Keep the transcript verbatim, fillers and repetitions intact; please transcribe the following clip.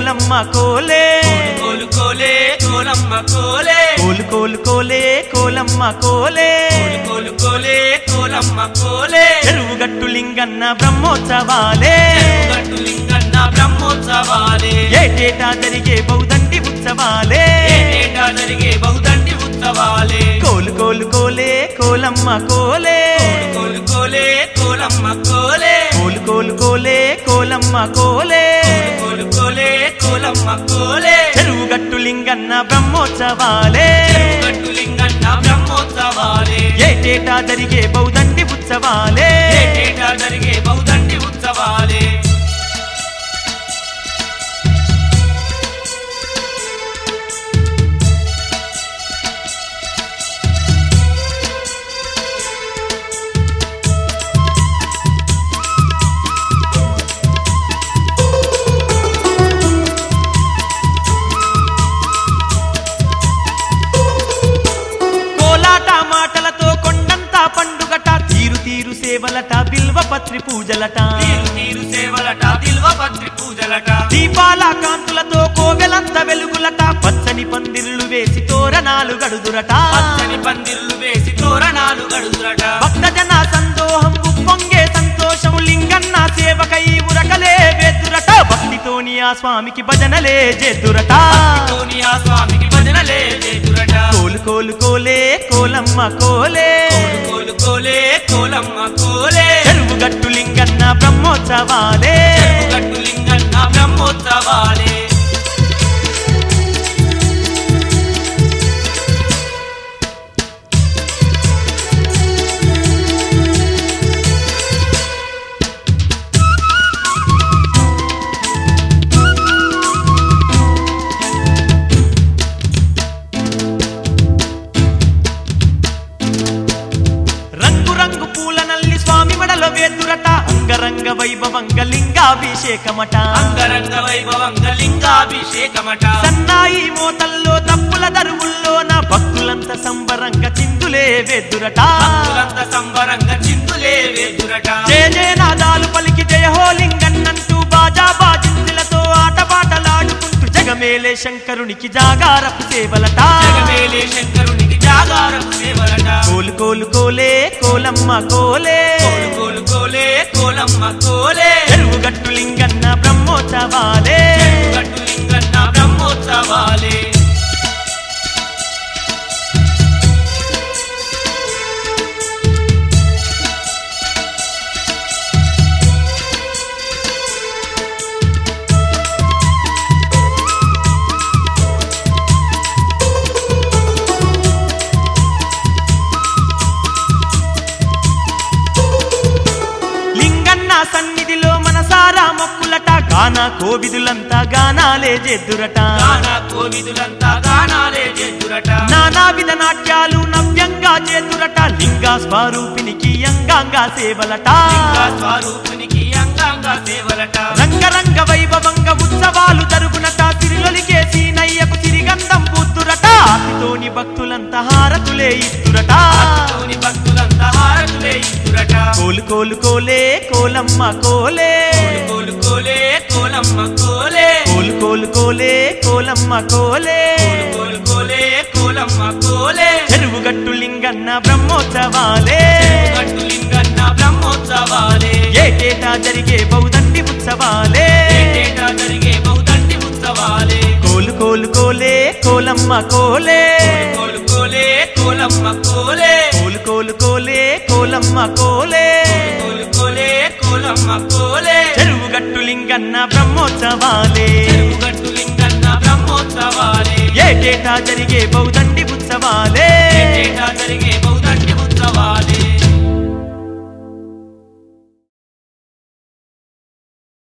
కోలమ్మ కోలే కోలు కోలే కోలమ్మ కోలే కోలు కోలు కోలే కోలమ్మ కోలే కోలు కోలే కోలమ్మ కోలే చెరువుగట్టు లింగన్న బ్రహ్మోత్సవాలే గట్టు లింగన్న బ్రహ్మోత్సవాలే ఏటేటా జరిగే బౌదండి ఉత్సవాలే ఏటేటా జరిగే బహుదండి ఉత్సవాలే కోలు కోలు కోలే కోలమ్మ కోలే కోలు కోలే కోలమ్మ కోలే కోలు కోలు కోలే కోలమ్మ కోలే కోలు కోలే కోలమ్మ కోలే చెరువుగట్టు లింగన్న బ్రహ్మోత్సవాలే గట్టు లింగన్న బ్రహ్మోత్సవాలే ఏటేటా జరిగే బౌదండి ఉత్సవాలే ఏటేటా జరిగే బహుదండి ఉత్సవాలే మాటలతో కొండంతా పండుగట తీరు తీరు సేవలట బిల్వపత్రి పూజలట తీరు తీరు సేవలట బిల్వపత్రి పూజలట దీపాల కాంతులతో కోవెలంత వెలుగులట పచ్చని పందిర్లు వేసి తోరణాలు గడుదురట పచ్చని పందిర్లు వేసి తోరణాలు గడుదురట భక్తజన సందోహం ఉప్పొంగే సంతోషం లింగన్న సేవకై ఉరకలే వేదురట భక్తితోని ఆ స్వామికి భజనలే చేదురట భక్తితోని ఆ స్వామికి భజనలే చేదురట కోలు కోలు కోలే కోలమ్మ కోలే కోలు కోలే కోలమ్మ కోలే చెరువుగట్టు లింగన్న బ్రహ్మోత్సవాలే గట్టు లింగన్న బ్రహ్మోత్సవాలే వేదురట అంగరంగ వైభవంగ లింగాభిషేకమట అంగరంగ వైభవంగ లింగాభిషేకమట సన్నాయి మోతల్లో తప్పుల దరువుల్లో నా భక్తులంత సంబరంగ చిందులే వేదురట భక్తులంత సంబరంగ చిందులే వేదురట జయ జయనాదాలు పలికి జయ హో లింగన్నంటూ బాజా బాజింతులతో ఆటపాటలాడుకుంటూ జగమేలే శంకరునికి జాగారపు సేవలట జగమేలే శంకరునికి జాగారపు సేవలట కోలు కోలు కోలే కోలమ్మ కోలే కోలు కోలే కోలమ్మ కోలే చెరువుగట్టు లింగన్న బ్రహ్మోత్సవాలే గట్టు లింగన్న బ్రహ్మోత్సవాలే సన్నిధిలో మనసారా మొక్కులట గానా కోవిదులంతా గానాలే చేదురట గానా కోవిదులంతా గానాలే చేదురట నానా విధ నాట్యాలు నవ్యంగా చేదురట లింగా స్వరూపినికి అంగాంగా సేవలట లింగా స్వరూపినికి అంగాంగా సేవలట రంగరంగ వైభవంగ ఉత్సవాలు జరుగునట తిరులొలికేసి నయ్యకు తిరిగంధం పూతురట ఆతితోని భక్తులంతా హారతులే ఇస్తురట ఆతితోని భక్తులంతా హారతులే ఇస్తురట కోలు కోలు కోలే కోలమ్మ కోలే కోలు కోలే కోలమ్మ కోలే కోలు కోలు కోలే కోలమ్మ కోలే కోలు కోలే కోలమ్మ కోలే చెరువుగట్టు లింగన్న బ్రహ్మోత్సవాలే గట్టు లింగన్న బ్రహ్మోత్సవాలే ఏటేటా జరిగే బౌదండి ఉత్సవాలే ఏటేటా జరిగే బహుదండి ఉత్సవాలే కోలు కోలు కోలే కోలమ్మ కోలే కోలు కోలే కోలమ్మ కోలే కోలు కోలు కోలే కోలమ్మ కోలే కోలు కోలే కోలమ్మ కోలే చెరువుగట్టు లింగన్న బ్రహ్మోత్సవాలే గట్టు లింగన్న బ్రహ్మోత్సవాలే ఏటేటా జరిగే బౌదండి ఉత్సవాలే ఏటేటా జరిగే బహుదండి ఉత్సవాలే